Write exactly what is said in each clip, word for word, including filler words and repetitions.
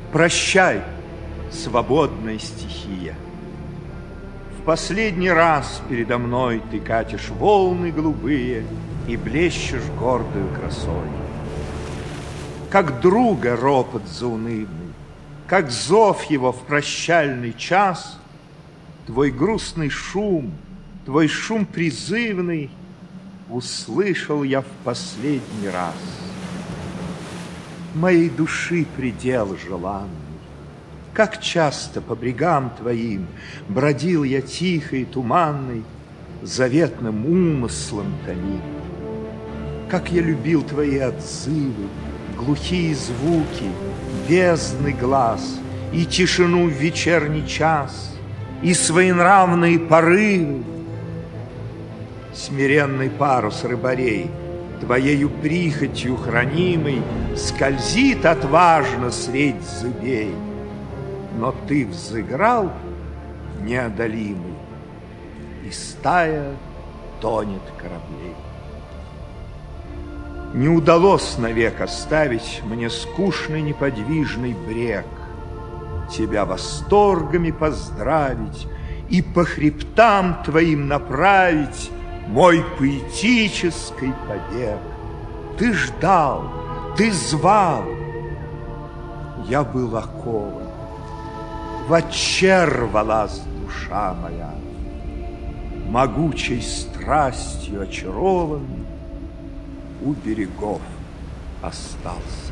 Прощай, свободная стихия. В последний раз передо мной ты катишь волны голубые и блещешь гордою красой. Как друга ропот заунывный, как зов его в прощальный час, твой грустный шум, твой шум призывный услышал я в последний раз. Моей души предел желанный, как часто по брегам твоим бродил я тихой и туманной, заветным умыслом томим. Как я любил твои отзывы, глухие звуки, бездны глаз и тишину в вечерний час, и своенравные порывы. Смиренный парус рыбарей, твоею прихотью хранимый, скользит отважно средь зыбей, но ты взыграл неодолимый, и стая тонет кораблей. Не удалось навек оставить мне скучный неподвижный брег, тебя восторгами поздравить и по хребтам твоим направить мой поэтический побег. Ты ждал, ты звал, я был окован, вотче рвалась душа моя, могучей страстью очарован, у берегов остался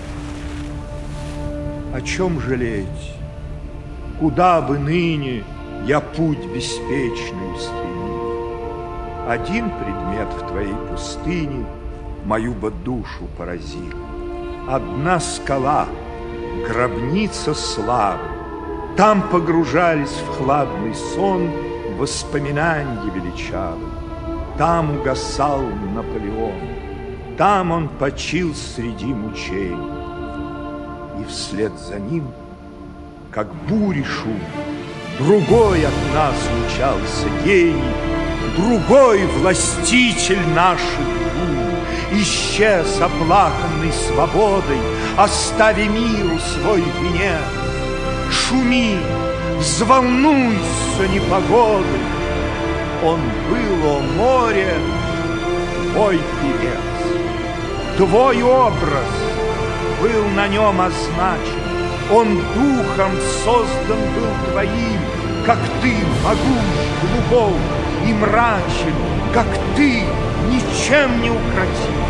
я. О чем жалеть? Куда бы ныне я путь беспечный устремил? Один предмет в твоей пустыне мою бы душу поразил. Одна скала, гробница славы, там погружались в хладный сон воспоминанья величавы. Там угасал Наполеон, там он почил среди мучений. И вслед за ним, как бури шум, другой от нас мчался гений, другой властитель наших дум, исчез оплаканный свободой, оставя миру свой венец. Шуми, взволнуйся непогодой, он был, о море, твой певец. Твой образ был на нем означен, он духом создан был твоим, как ты могуч, глубок и мрачен, как ты ничем не укротим.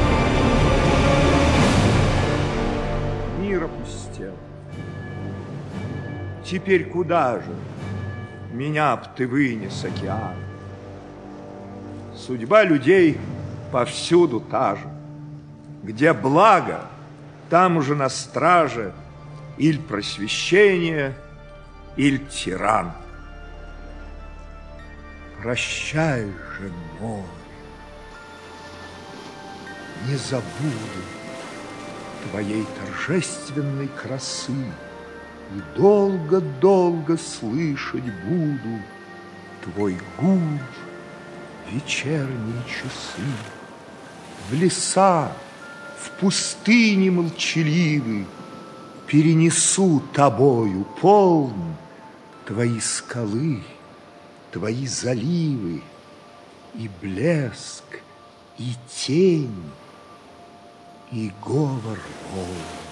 Мир опустел. Теперь куда же меня б ты вынес, океан? Судьба людей повсюду та же. Где благо, там уже на страже иль просвещение, иль тиран. Прощай же, море, не забуду твоей торжественной красы, и долго-долго слышать буду твой гул вечерние часы. В леса, в пустыне молчаливы перенесу тобою полн твои скалы, твои заливы, и блеск, и тень, и говор волн.